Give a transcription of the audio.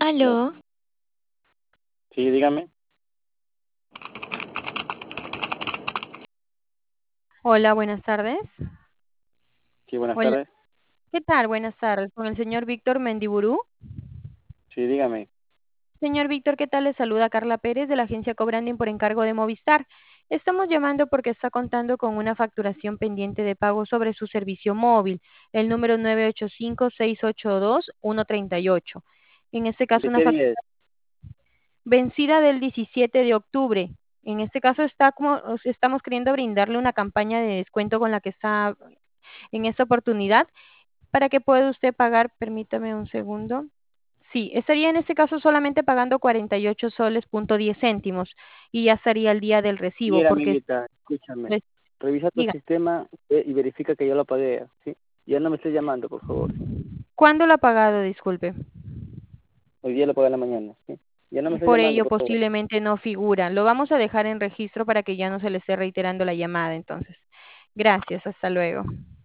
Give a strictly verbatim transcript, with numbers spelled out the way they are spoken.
¿Aló? Aló, Sí, dígame. Hola, buenas tardes. Sí, buenas Hola, tardes. ¿qué tal? Buenas tardes. Con el señor Víctor Mendiburú. Sí, dígame. Señor Víctor, ¿qué tal? Le saluda Carla Pérez de la agencia Cobranding por encargo de Movistar. Estamos llamando porque está contando con una facturación pendiente de pago sobre su servicio móvil, el número nueve ocho cinco, seis ocho dos, uno tres ocho. En este caso, ¿De una qué factura día es? vencida del diecisiete de octubre. En este caso, está como, o sea, estamos queriendo brindarle una campaña de descuento con la que está en esta oportunidad para que pueda usted pagar, permítame un segundo. Sí, estaría en este caso solamente pagando cuarenta y ocho soles punto diez céntimos y ya estaría el día del recibo, Mira, porque amiguita, escúchame. pues, Revisa tu diga, sistema eh, y verifica que yo lo pagué, ¿sí? Ya no me estés llamando, por favor, ¿sí? ¿cuándo lo ha pagado? Disculpe. Hoy día lo pagué en la mañana, ¿sí? Ya no me estés Por llamando, ello por favor. posiblemente no figura. Lo vamos a dejar en registro para que ya no se le esté reiterando la llamada entonces. Gracias, hasta luego.